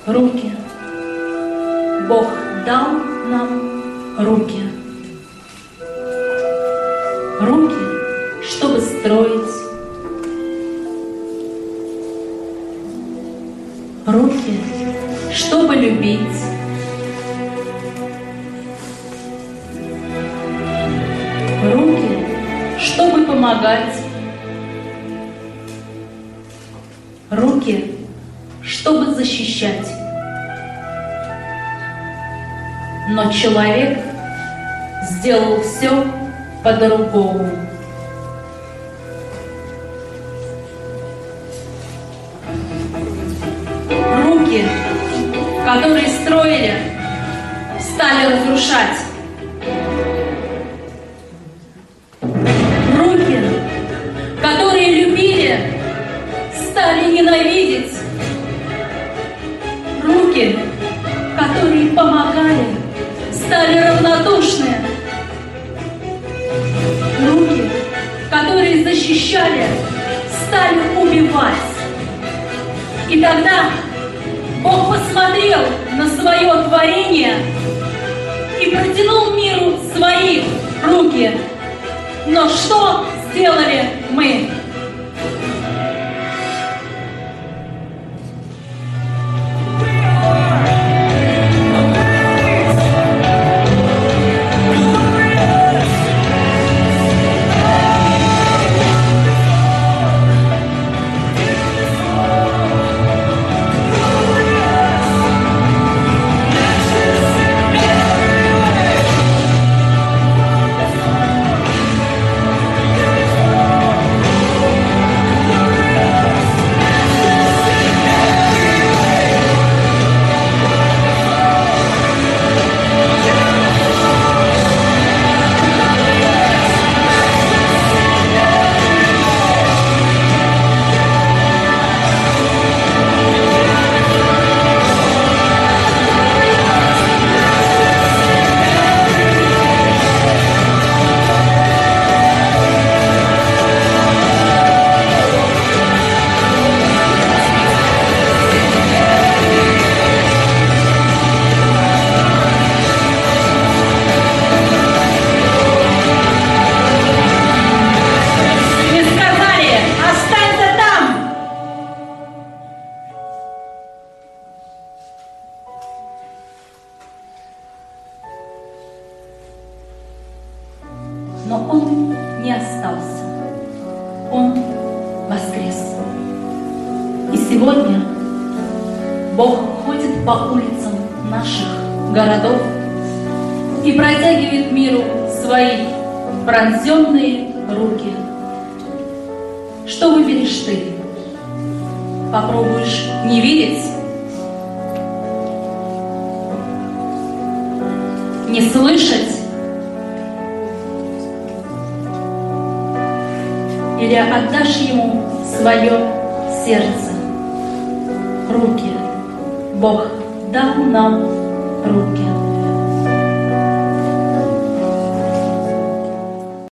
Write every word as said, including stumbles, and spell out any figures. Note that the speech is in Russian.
руки. Бог дал нам руки. Руки, чтобы строить. Руки, чтобы любить. Руки, чтобы помогать. Руки, чтобы защищать. Но человек сделал все по-другому. Руки, которые строили, стали разрушать. Руки, которые любили, стали ненавидеть. Руки, которые помогали, стали равнодушны. Руки, которые защищали, стали убивать. И тогда Бог посмотрел на свое творение и протянул миру свои руки. Но что сделали мы? Но Он не остался. Он воскрес. И сегодня Бог ходит по улицам наших городов и протягивает миру свои пронзенные руки. Что выберешь ты? Попробуешь не видеть? Не слышать? Или отдашь Ему свое сердце? Руки. Бог дал нам руки.